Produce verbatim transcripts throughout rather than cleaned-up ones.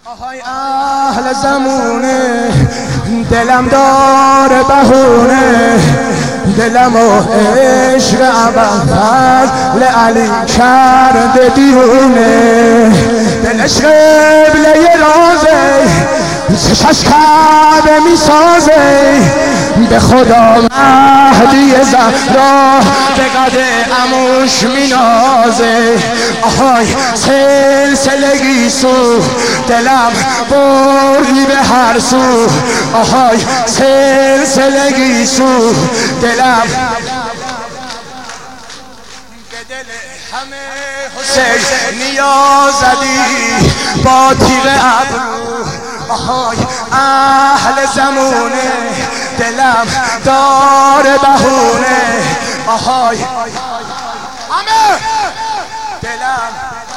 آهای اهل زمونه، دلم داره بهونه، دلم و عشق ابوالفضل علی کرده دیونه. دلش قبله رازه، چشش کعبه میسازه، به خدا مهدی زهرا به قد عموش مینازه. آهای سلسله گیسو، دلم بردی به هر سو. آهای سلسله گیسو، دلم به دل همه حسین نیاز زدی با تیغ ابرو. آهای اهل زمونه، دلم داره بهونه. آهای همه دلم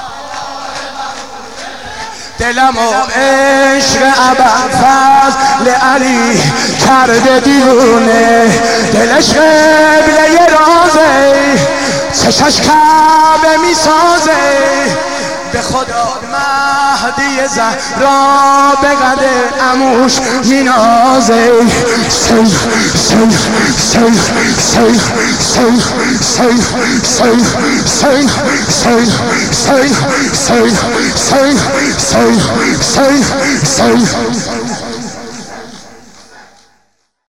دلم و عشق ابوالفضل علی کرده دیونه. دلش قبله رازه، چشش کعبه میسازه، به خدا مهدی زهرا به قد عموش مینازه. سیل سیل سیل سیل سیل سیل سیل سیل سیل سیل سیل سیل سیل سیل سیل